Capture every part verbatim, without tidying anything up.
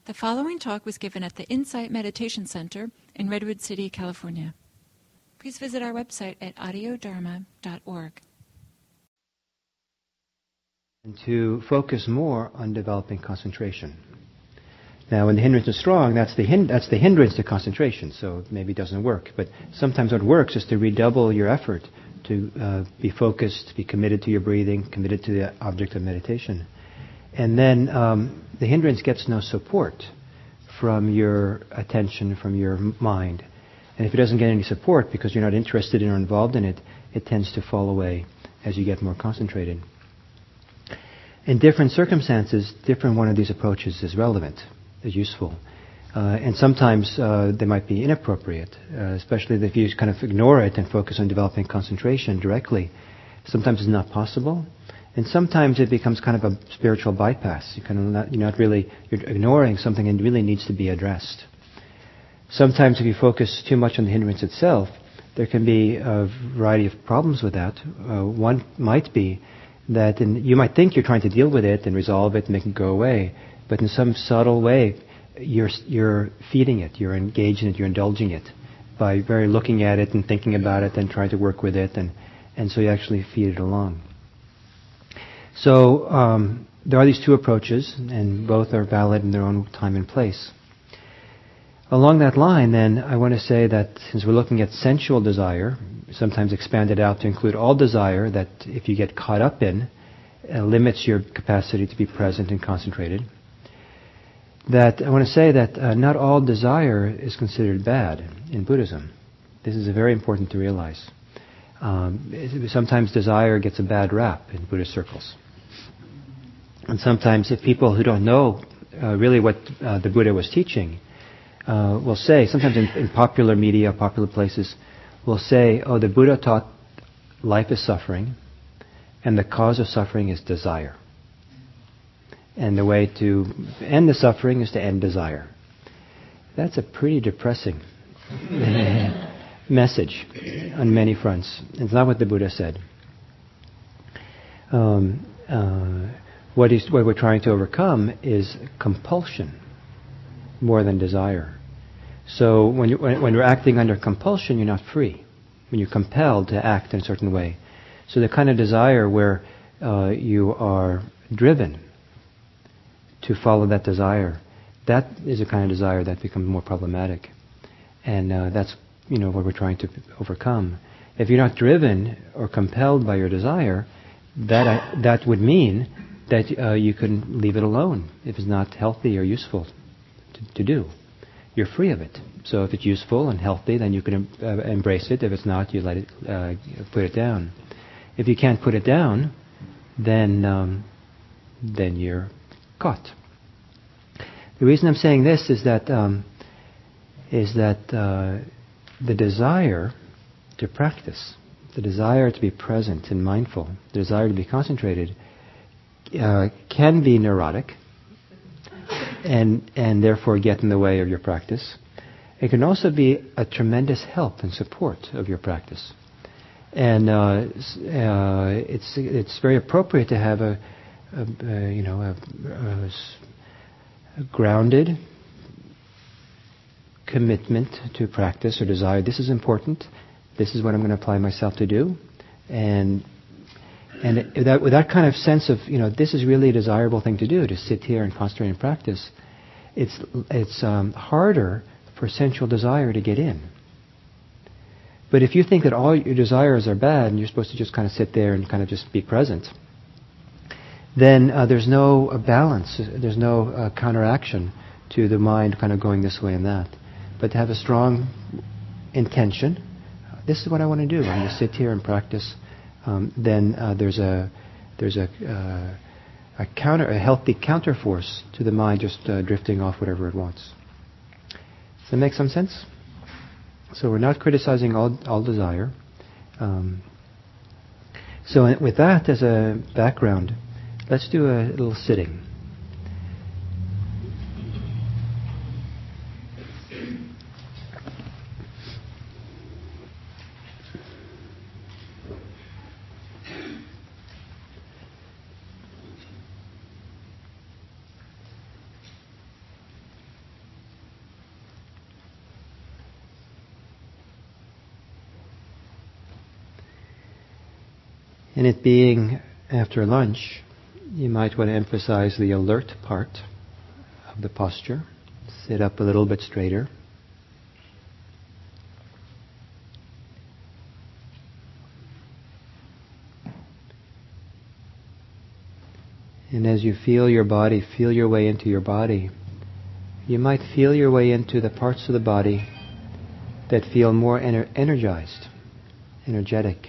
The following talk was given at the Insight Meditation Center in Redwood City, California. Please visit our website at audio dharma dot org. And to focus more on developing concentration. Now, when the hindrance is strong, that's the hin- that's the hindrance to concentration, so maybe it doesn't work. But sometimes what works is to redouble your effort to uh, be focused, be committed to your breathing, committed to the object of meditation. And then um, the hindrance gets no support from your attention, from your mind. And if it doesn't get any support because you're not interested in or involved in it, it tends to fall away as you get more concentrated. In different circumstances, different one of these approaches is relevant, is useful. Uh, and sometimes uh, they might be inappropriate, uh, especially if you kind of ignore it and focus on developing concentration directly. Sometimes it's not possible. And sometimes it becomes kind of a spiritual bypass. You kind of not, you're not really, you're ignoring something that really needs to be addressed. Sometimes if you focus too much on the hindrance itself, there can be a variety of problems with that. Uh, one might be that in, you might think you're trying to deal with it and resolve it and make it go away, but in some subtle way, you're, you're feeding it, you're engaged in it, you're indulging it by very looking at it and thinking about it and trying to work with it, and, and so you actually feed it along. So um, there are these two approaches, and both are valid in their own time and place. Along that line, then, I want to say that since we're looking at sensual desire, sometimes expanded out to include all desire that if you get caught up in, uh, limits your capacity to be present and concentrated, that I want to say that uh, not all desire is considered bad in Buddhism. This is very important to realize. Um, sometimes desire gets a bad rap in Buddhist circles. And sometimes if people who don't know uh, really what uh, the Buddha was teaching uh, will say, sometimes in, in popular media, popular places, will say, oh, the Buddha taught life is suffering, and the cause of suffering is desire. And the way to end the suffering is to end desire. That's a pretty depressing message on many fronts. It's not what the Buddha said. Um, uh, what, he's, what we're trying to overcome is compulsion more than desire. So when, you, when, when you're acting under compulsion, you're not free. When you're compelled to act in a certain way. So the kind of desire where uh, you are driven to follow that desire, that is a kind of desire that becomes more problematic. And uh, that's you know what we're trying to overcome. If you're not driven or compelled by your desire, that uh, that would mean that uh, you can leave it alone if it's not healthy or useful to, to do. You're free of it. So if it's useful and healthy, then you can uh, embrace it. If it's not, you let it uh, put it down. If you can't put it down, then um, then you're caught. The reason I'm saying this is that um, is that uh, the desire to practice, the desire to be present and mindful, the desire to be concentrated, uh, can be neurotic and and therefore get in the way of your practice. It can also be a tremendous help and support of your practice. And uh, uh, it's it's very appropriate to have a, a, a you know a, a, a grounded commitment to practice or desire. This is important. This is what I'm going to apply myself to do, and and it, that, with that kind of sense of you know this is really a desirable thing to do, to sit here and concentrate and practice. It's it's um, harder for sensual desire to get in. But if you think that all your desires are bad and you're supposed to just kind of sit there and kind of just be present, then uh, there's no uh, balance, there's no uh, counteraction to the mind kind of going this way and that. But to have a strong intention, uh, this is what I want to do. I'm going to sit here and practice. Um, then uh, there's a there's a uh, a counter, a healthy counterforce to the mind just uh, drifting off whatever it wants. Does that make some sense? So we're not criticizing all all desire. Um, so with that as a background, let's do a little sitting. And it being after lunch, you might want to emphasize the alert part of the posture. Sit up a little bit straighter. And as you feel your body, feel your way into your body, you might feel your way into the parts of the body that feel more ener- energized, energetic.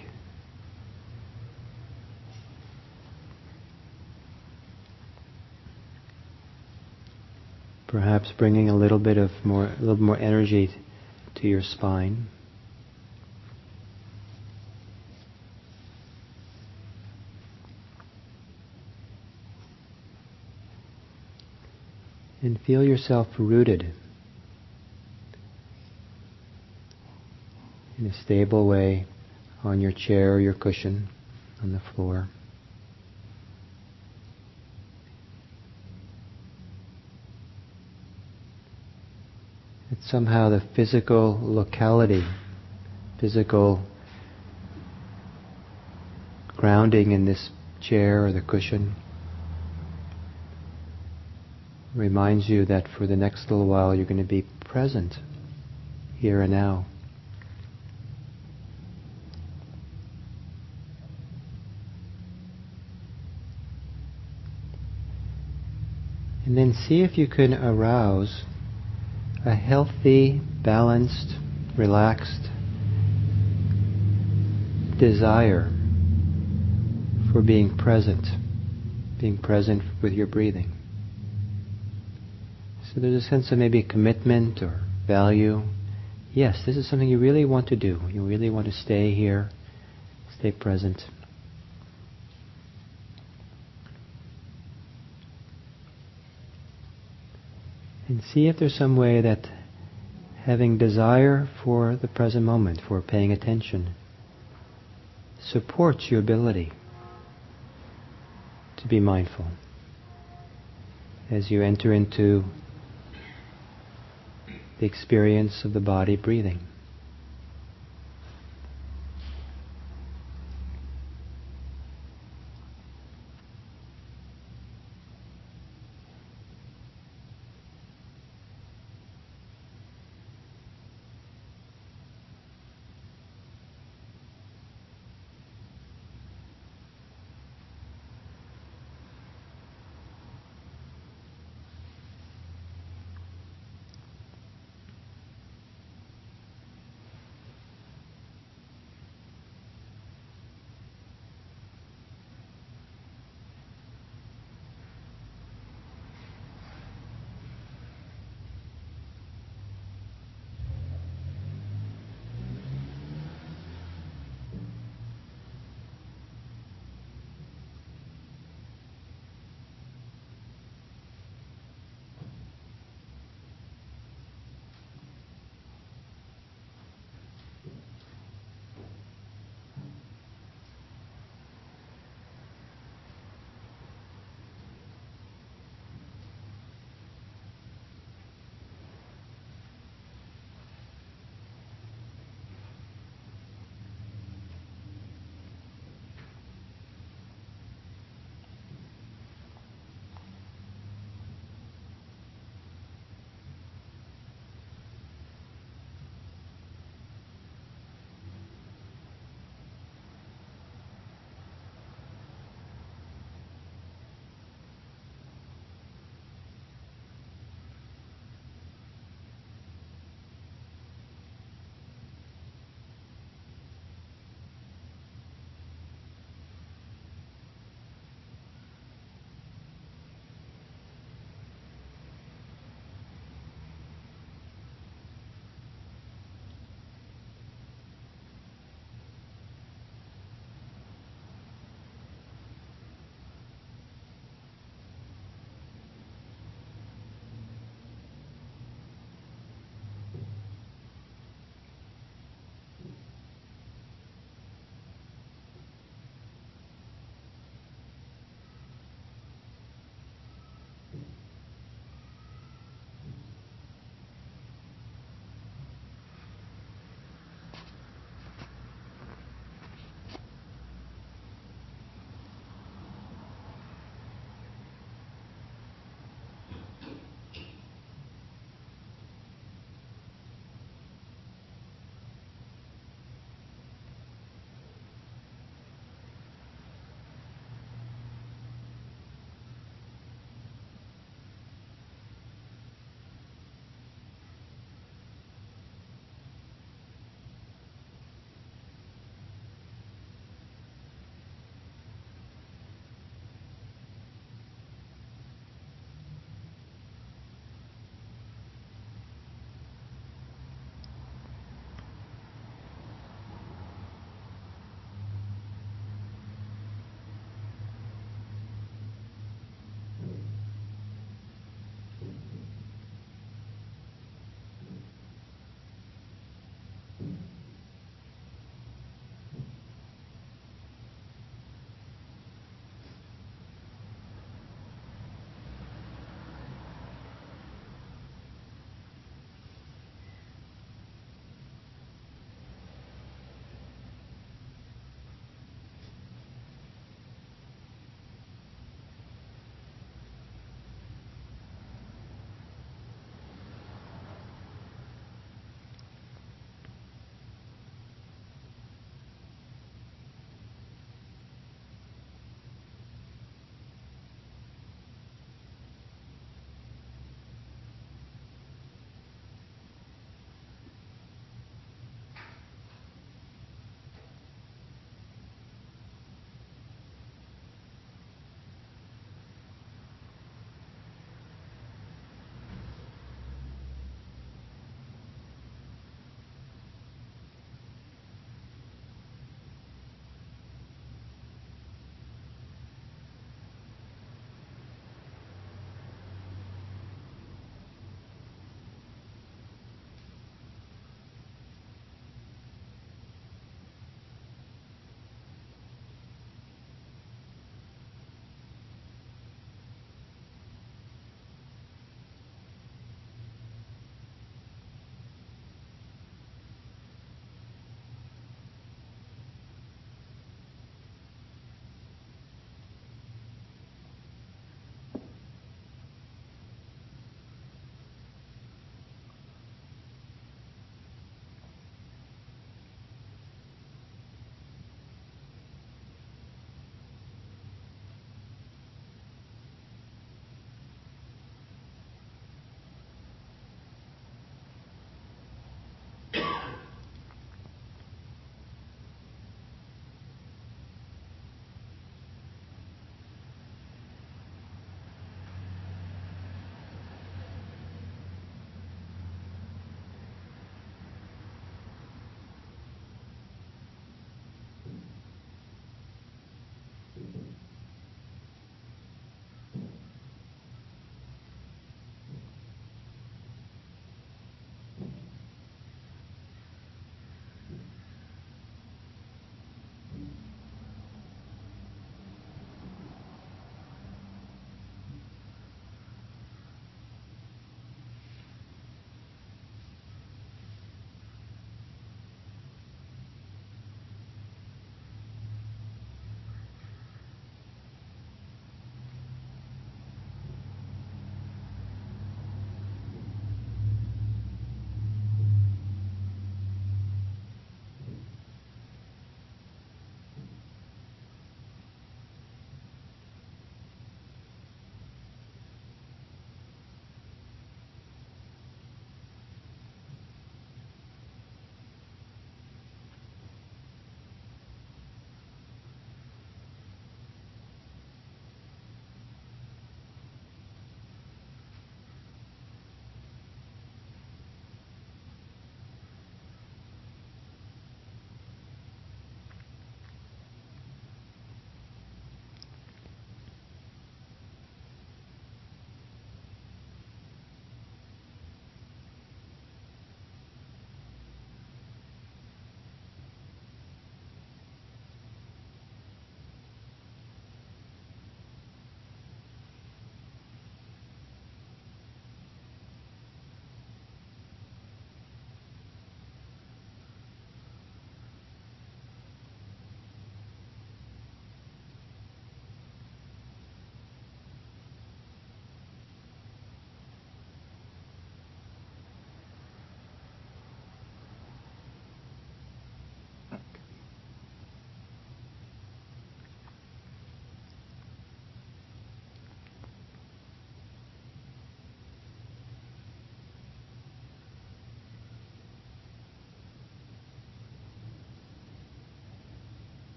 Perhaps bringing a little bit of more, a little more energy to your spine. And feel yourself rooted in a stable way on your chair or your cushion on the floor. That somehow the physical locality, physical grounding in this chair or the cushion reminds you that for the next little while you're going to be present here and now. And then see if you can arouse a healthy, balanced, relaxed desire for being present, being present with your breathing. So there's a sense of maybe commitment or value. Yes, this is something you really want to do. You really want to stay here, stay present. And see if there's some way that having desire for the present moment, for paying attention, supports your ability to be mindful as you enter into the experience of the body breathing.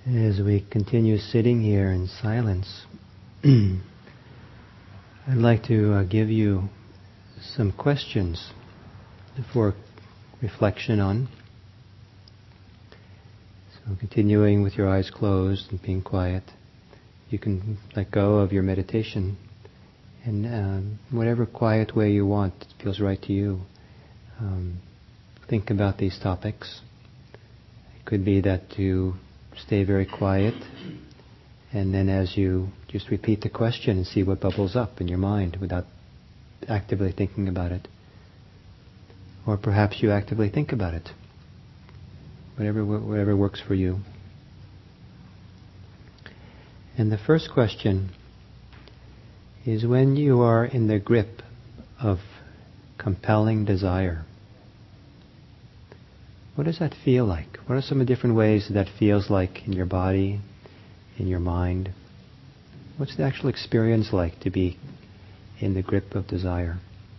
As we continue sitting here in silence, I'd like to uh, give you some questions for reflection on. So continuing with your eyes closed and being quiet, you can let go of your meditation and um, whatever quiet way you want, it feels right to you. Um, think about these topics. It could be that you stay very quiet, and then as you just repeat the question and see what bubbles up in your mind without actively thinking about it. Or perhaps you actively think about it. Whatever, whatever works for you. And the first question is, when you are in the grip of compelling desire, what does that feel like? What are some of the different ways that, that feels like in your body, in your mind? What's the actual experience like to be in the grip of desire?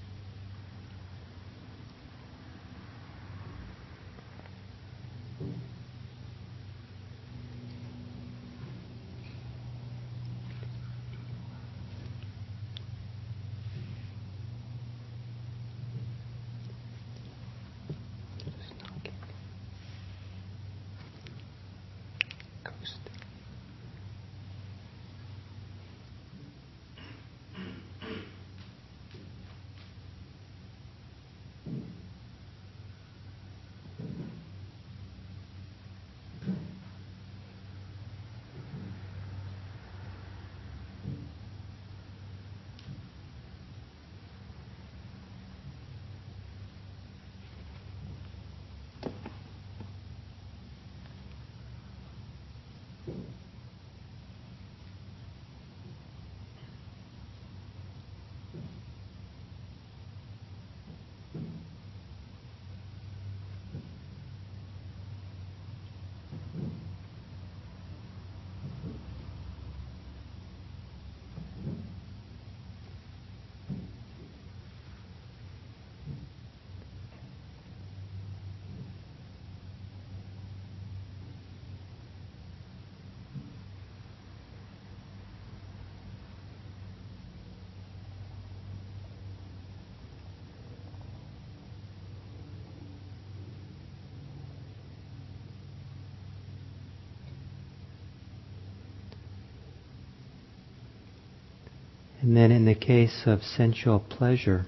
And then in the case of sensual pleasure,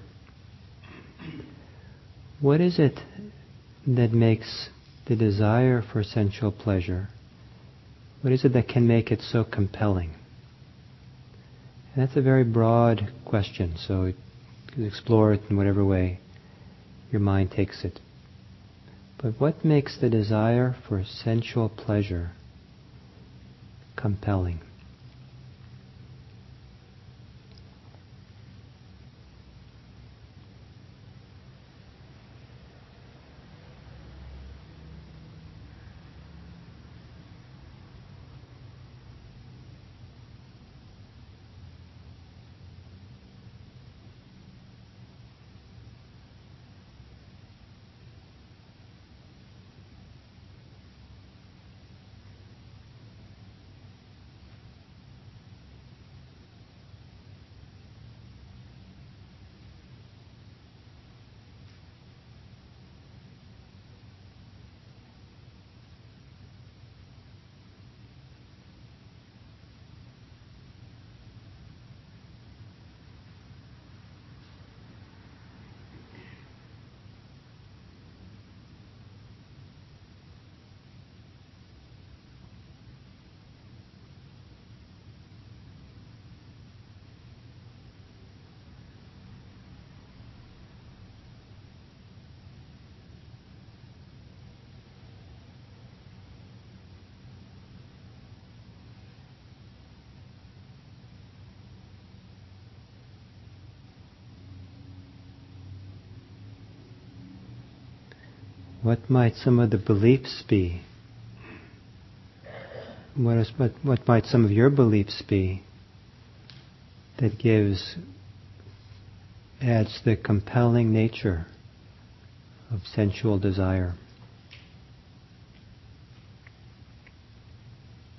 what is it that makes the desire for sensual pleasure, what is it that can make it so compelling? And that's a very broad question, so you can explore it in whatever way your mind takes it. But what makes the desire for sensual pleasure compelling? What might some of the beliefs be? What, is, what, what might some of your beliefs be that gives, adds the compelling nature of sensual desire?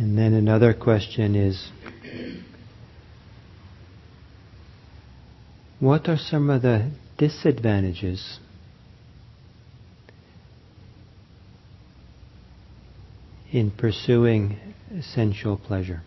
And then another question is, what are some of the disadvantages in pursuing sensual pleasure?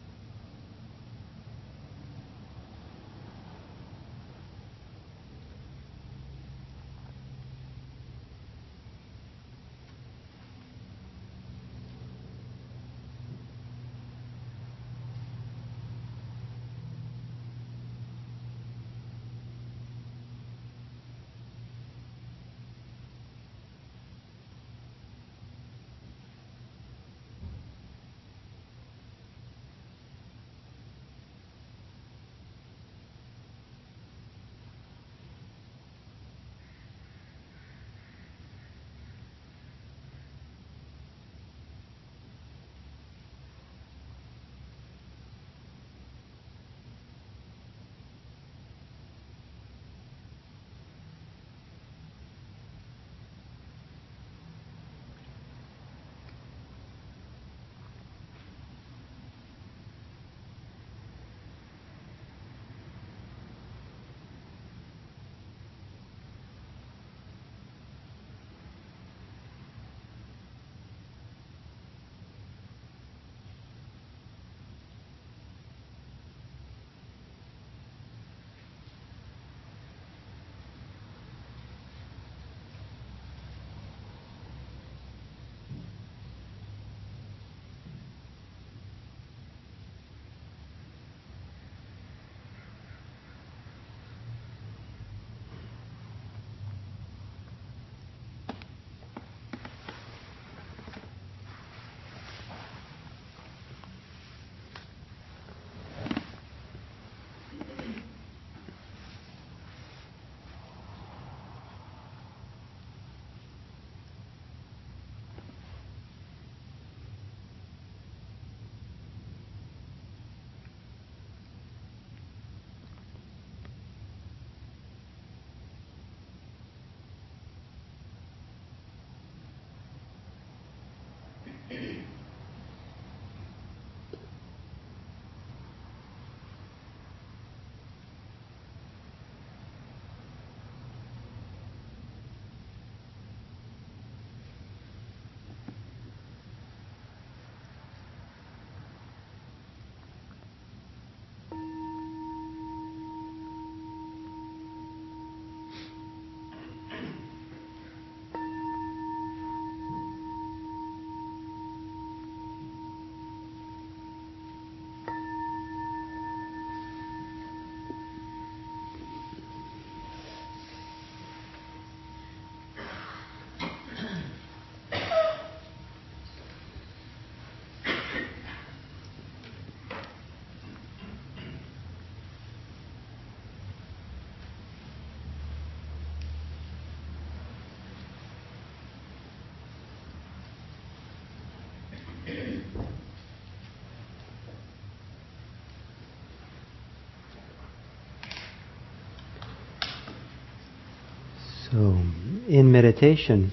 So, in meditation,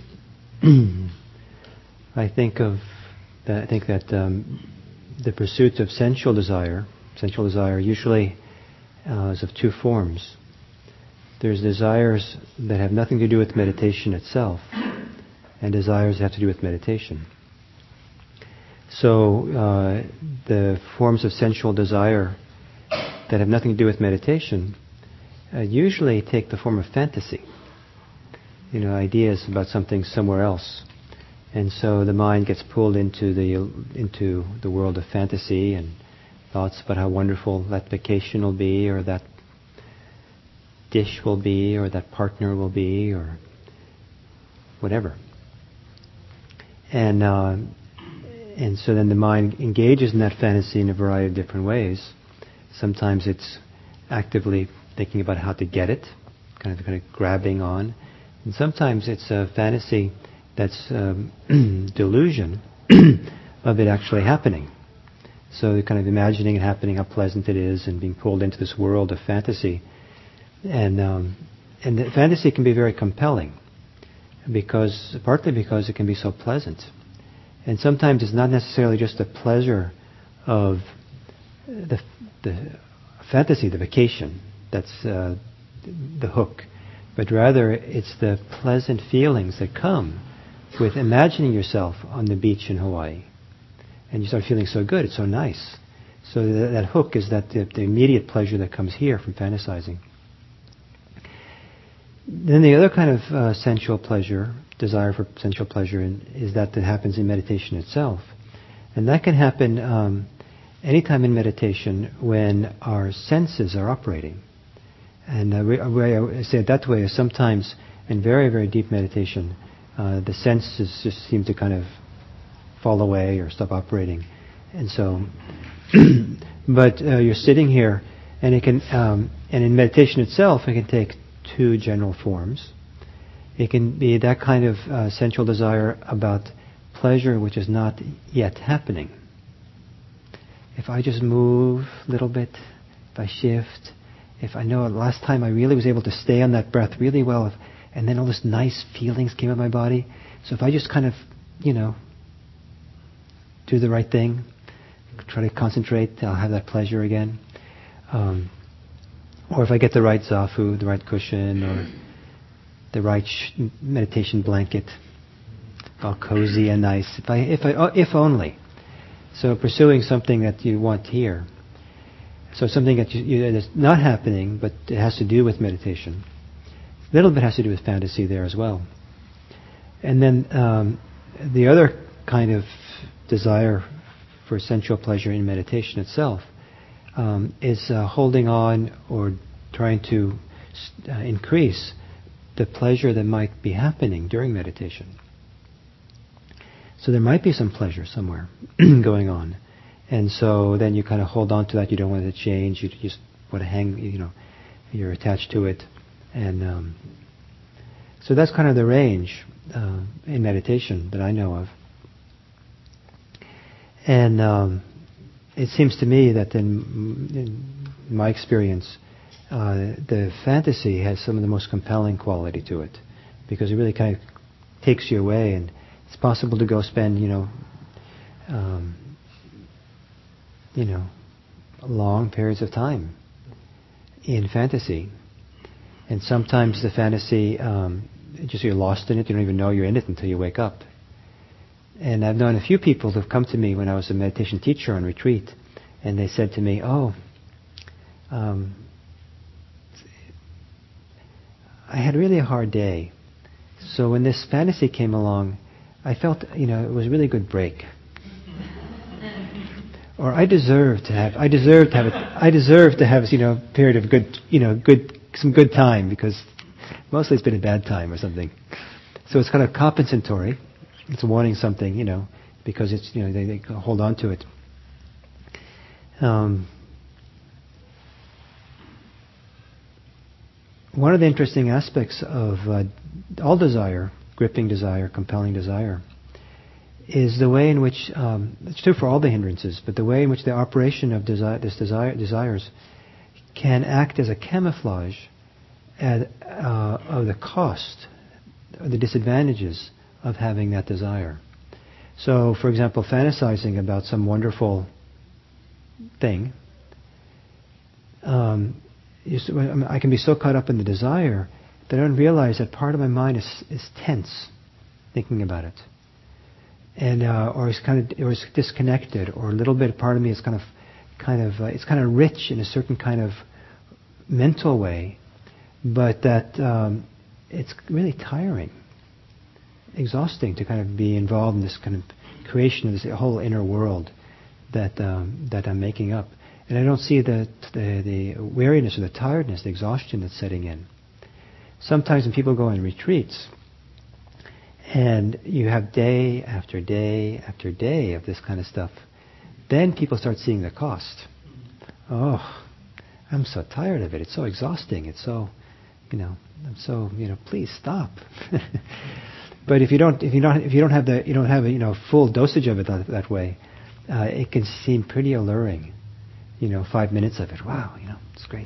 I think of that, I think that um, the pursuit of sensual desire, sensual desire usually uh, is of two forms. There's desires that have nothing to do with meditation itself, and desires that have to do with meditation. So, uh, the forms of sensual desire that have nothing to do with meditation uh, usually take the form of fantasy. You know, ideas about something somewhere else, and so the mind gets pulled into the into the world of fantasy and thoughts about how wonderful that vacation will be, or that dish will be, or that partner will be, or whatever. And uh, and so then the mind engages in that fantasy in a variety of different ways. Sometimes it's actively thinking about how to get it, kind of kind of grabbing on. And sometimes it's a fantasy that's um, delusion of it actually happening. So you're kind of imagining it happening, how pleasant it is, and being pulled into this world of fantasy. And um, and the fantasy can be very compelling, because partly because it can be so pleasant. And sometimes it's not necessarily just the pleasure of the the fantasy, the vacation. That's uh, the hook. But rather, it's the pleasant feelings that come with imagining yourself on the beach in Hawaii. And you start feeling so good, it's so nice. So that, that hook is that the, the immediate pleasure that comes here from fantasizing. Then the other kind of uh, sensual pleasure, desire for sensual pleasure, in, is that that happens in meditation itself. And that can happen um, anytime in meditation when our senses are operating. And uh, the way I say it that way is sometimes in very, very deep meditation, uh, the senses just seem to kind of fall away or stop operating. And so, but uh, you're sitting here, and it can, um, and in meditation itself, it can take two general forms. It can be that kind of uh, sensual desire about pleasure which is not yet happening. If I just move a little bit, if I shift, if I know last time I really was able to stay on that breath really well, if, and then all this nice feelings came in my body. So if I just kind of, you know, do the right thing, try to concentrate, I'll have that pleasure again. Um, or if I get the right zafu, the right cushion, or the right sh- meditation blanket, all cozy and nice. If I, if I, if only. So pursuing something that you want here. So something that you, you, that's not happening, but it has to do with meditation. A little bit has to do with fantasy there as well. And then um, the other kind of desire for sensual pleasure in meditation itself um, is uh, holding on or trying to uh, increase the pleasure that might be happening during meditation. So there might be some pleasure somewhere going on. And so then you kind of hold on to that. You don't want it to change. You just want to hang, you know, you're attached to it. And um, so that's kind of the range uh, in meditation that I know of. And um, it seems to me that in, in my experience, uh, the fantasy has some of the most compelling quality to it, because it really kind of takes you away, and it's possible to go spend, you know, um, you know, long periods of time in fantasy. And sometimes the fantasy, um, just you're lost in it. You don't even know you're in it until you wake up. And I've known a few people who've come to me when I was a meditation teacher on retreat, and they said to me, "Oh, um, I had really a hard day. So when this fantasy came along, I felt, you know, it was a really good break. Or I deserve to have, I deserve to have, a, I deserve to have, you know, a period of good, you know, good, some good time, because mostly it's been a bad time or something." So it's kind of compensatory. It's wanting something, you know, because it's, you know, they, they hold on to it. Um, one of the interesting aspects of uh, all desire, gripping desire, compelling desire, is the way in which, um, it's true for all the hindrances, but the way in which the operation of desire, this desire, desires can act as a camouflage at, uh, of the cost, or the disadvantages of having that desire. So, for example, fantasizing about some wonderful thing, um, I can be so caught up in the desire that I don't realize that part of my mind is, is tense thinking about it. And uh, or it's kind of, or it's disconnected, or a little bit. Part of me is kind of, kind of, uh, it's kind of rich in a certain kind of mental way, but that um, it's really tiring, exhausting to kind of be involved in this kind of creation of this whole inner world that um, that I'm making up, and I don't see the, the the weariness or the tiredness, the exhaustion that's setting in. Sometimes when people go on retreats, and you have day after day after day of this kind of stuff, then people start seeing the cost. Oh, I'm so tired of it. It's so exhausting. It's so, you know, I'm so, you know, please stop. But if you don't, if you don't, if you don't have the, you don't have a, you know, full dosage of it that, that way, uh, it can seem pretty alluring. You know, five minutes of it, wow, you know, it's great.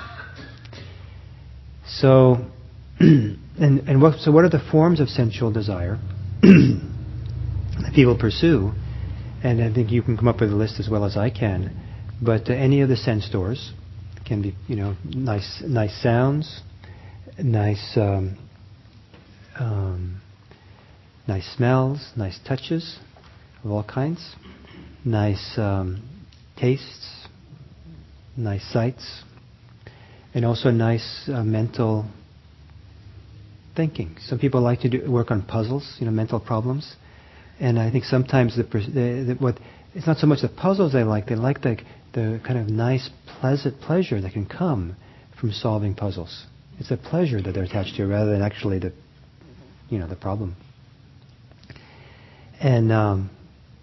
So, and and what? So, what are the forms of sensual desire that people pursue? and I think you can come up with a list as well as I can. But uh, any of the sense doors can be, you know, nice, nice sounds, nice, um, um, nice smells, nice touches of all kinds, nice um, tastes, nice sights, and also nice uh, mental thinking. Some people like to do, work on puzzles, you know, mental problems, and I think sometimes the, the, the what it's not so much the puzzles they like; they like the the kind of nice, pleasant pleasure that can come from solving puzzles. It's the pleasure that they're attached to, rather than actually the, you know, the problem. And um,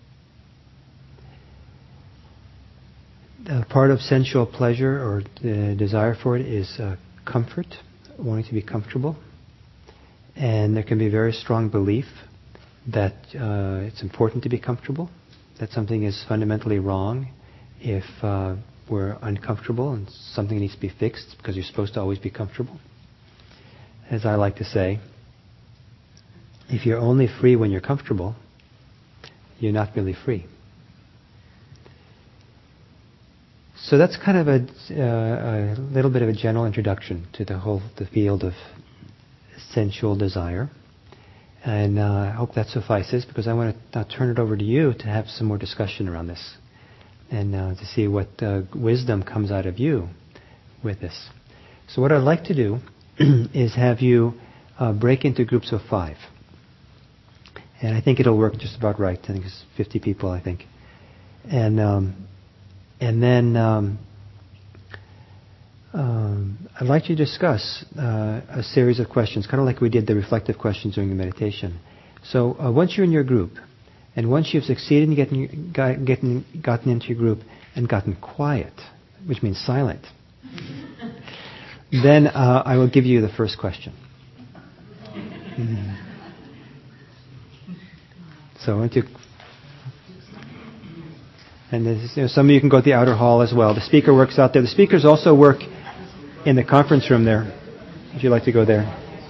a part of sensual pleasure or the desire for it is uh, comfort, wanting to be comfortable. And there can be a very strong belief that uh, it's important to be comfortable, that something is fundamentally wrong if uh, we're uncomfortable and something needs to be fixed, because you're supposed to always be comfortable. As I like to say, if you're only free when you're comfortable, you're not really free. So that's kind of a, uh, a little bit of a general introduction to the whole the field of sensual desire. And uh, I hope that suffices, because I want to now turn it over to you to have some more discussion around this, and uh, to see what uh, wisdom comes out of you with this. So what I'd like to do is have you uh, break into groups of five. And I think it'll work just about right. I think it's fifty people, I think. And um, and then um, um, I'd like you to discuss uh, a series of questions, kind of like we did the reflective questions during the meditation. So uh, once you're in your group, and once you've succeeded in getting, getting gotten into your group and gotten quiet, which means silent, then uh, I will give you the first question. Mm. So I want you, and you know, some of you can go to the outer hall as well. The speaker works out there. The speakers also work in the conference room there, if you'd like to go there.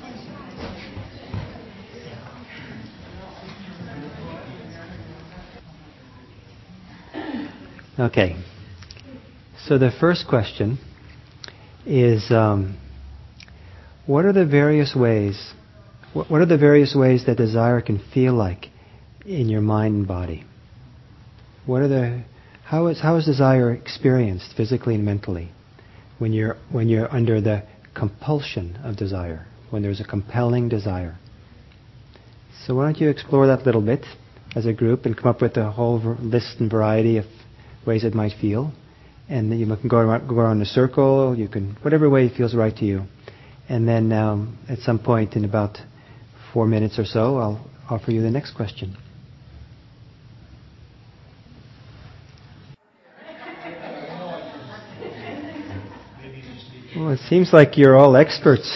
Okay. So the first question is, um, what are the various ways, what, what are the various ways that desire can feel like in your mind and body? What are the, how is, how is desire experienced physically and mentally when you're, when you're under the compulsion of desire, when there's a compelling desire? So why don't you explore that a little bit as a group and come up with a whole list and variety of ways it might feel. And then you can go around, go around in a circle, you can, whatever way feels right to you. And then um, at some point in about four minutes or so, I'll offer you the next question. Well, it seems like you're all experts.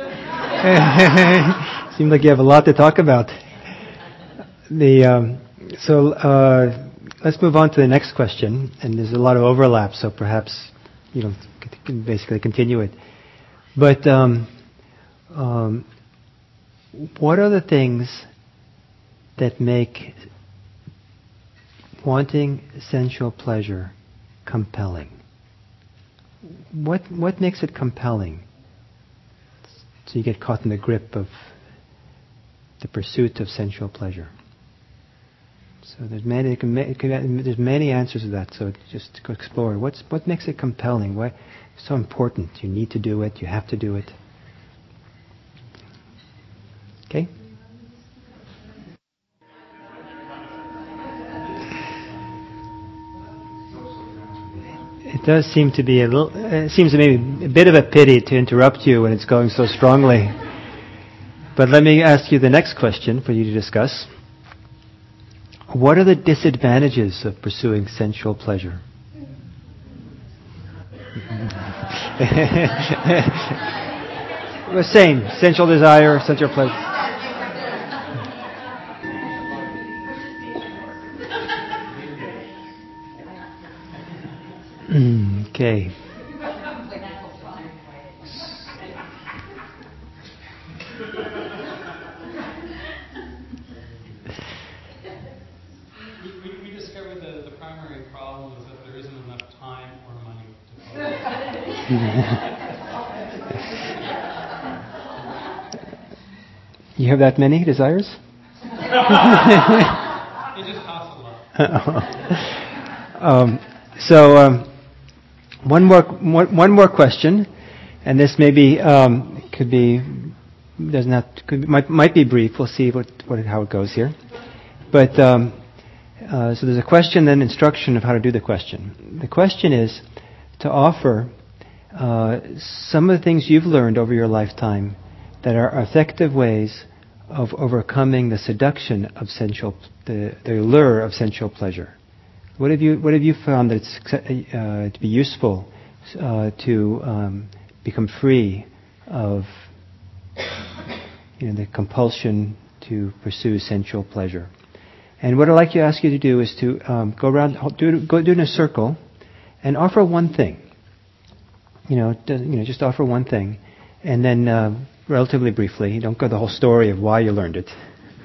Seems like you have a lot to talk about. The um, so uh, let's move on to the next question, and there's a lot of overlap, so perhaps you know can basically continue it. But um, um, what are the things that make wanting sensual pleasure compelling? What what makes it compelling? So you get caught in the grip of the pursuit of sensual pleasure. So there's many it can, it can, there's many answers to that. So just to explore what's what makes it compelling. Why it's so important? You need to do it. You have to do it. Okay. It does seem to be a little. It seems to me a bit of a pity to interrupt you when it's going so strongly. But let me ask you the next question for you to discuss. What are the disadvantages of pursuing sensual pleasure? The same. Sensual desire, sensual pleasure. Okay. We, we discovered You have that many desires? It just costs a lot. um, so, um, one more one, one more question, and this maybe um, could be does not could, might might be brief. We'll see what, what how it goes here. But um, uh, so there's a question, then instruction of how to do the question. The question is to offer uh, some of the things you've learned over your lifetime that are effective ways of overcoming the seduction of sensual, the, the allure of sensual pleasure. What have you What have you found that's uh, to be useful uh, to um, become free of, you know, the compulsion to pursue sensual pleasure? And what I'd like to ask you to do is to um, go around, do go do in a circle, and offer one thing. You know, you know, just offer one thing, and then. Uh, Relatively briefly, don't go the whole story of why you learned it,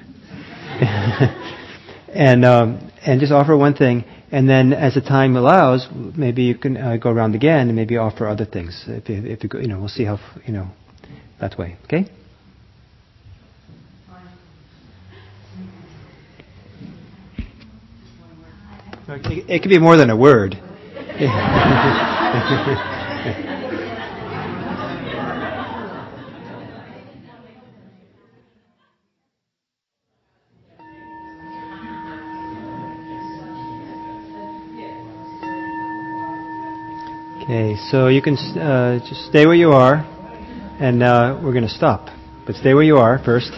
and um, and just offer one thing, and then as the time allows, maybe you can uh, go around again and maybe offer other things. If you, if you go, you know, we'll see how you know that way. Okay. It, it could be more than a word. Okay, so you can uh, just stay where you are, and uh, we're going to stop. But stay where you are first.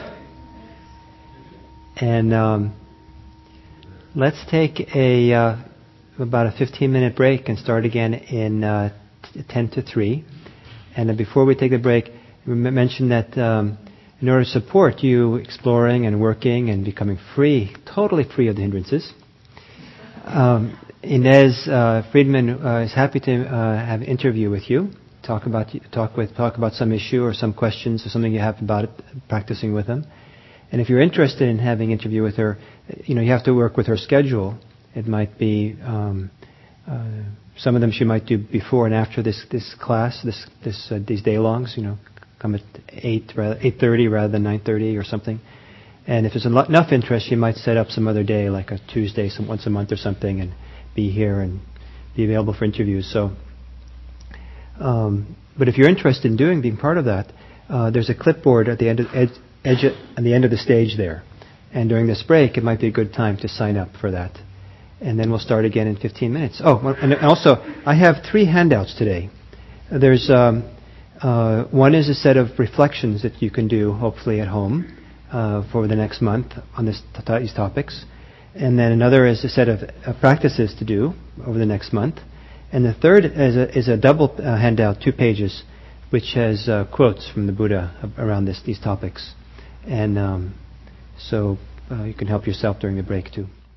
And um, let's take a uh, about a fifteen minute break and start again in uh, t- ten to three. And uh, before we take the break, we m- mention that um, in order to support you exploring and working and becoming free, totally free of the hindrances, um, Inez uh, Friedman uh, is happy to uh, have an interview with you, talk about talk with talk about some issue or some questions or something you have about it, practicing with them. And if you're interested in having an interview with her, you know, you have to work with her schedule. It might be um, uh, some of them she might do before and after this this class, this this uh, these day longs. You know, come at eight eight thirty rather than nine thirty or something. And if there's enough interest, she might set up some other day, like a Tuesday, some once a month or something, and be here and be available for interviews. So, um, but if you're interested in doing, being part of that, uh, there's a clipboard at the end of edge, edge at the end of the stage there. And during this break, it might be a good time to sign up for that. And then we'll start again in fifteen minutes. Oh, and also, I have three handouts today. There's um, uh, one is a set of reflections that you can do, hopefully at home, uh, for the next month on this, these topics. And then another is a set of uh, practices to do over the next month. And the third is a, is a double uh, handout, two pages, which has uh, quotes from the Buddha around this, these topics. And um, so uh, you can help yourself during the break too.